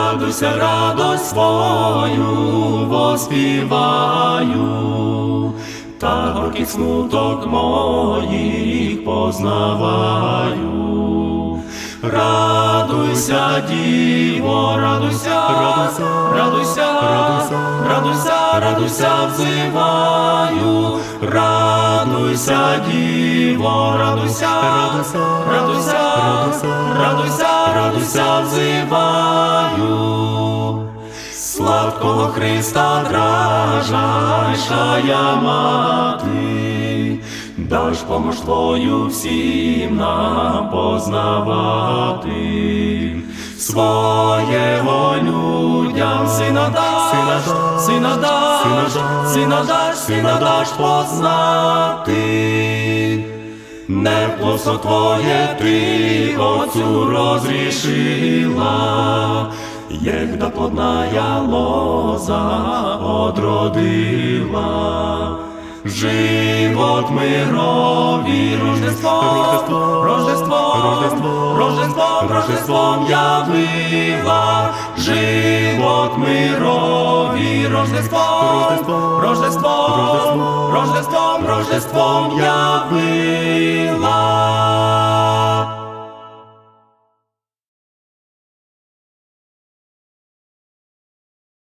Радуйся, радость свою воспіваю, та горький смуток моїх познаваю. Радуйся, Діво, радуйся, радуйся, радуйся, радуйся, радуйся, взиваю. Радуйся, Діво, радуйся, радуйся, радуйся, радуйся, радуйся, взиваю. Сладкого Христа дражайшая мати, даж помощ Твою всім нам познавати. Своєго людям Сина даш, Сина даш, Сина даш, Сина даш познати. Неплодство Твоє Ти Отцю розрішила, єгда плодная лоза одродила. Живот мирові Рождеством явила. Живот мирові Рождеством явила.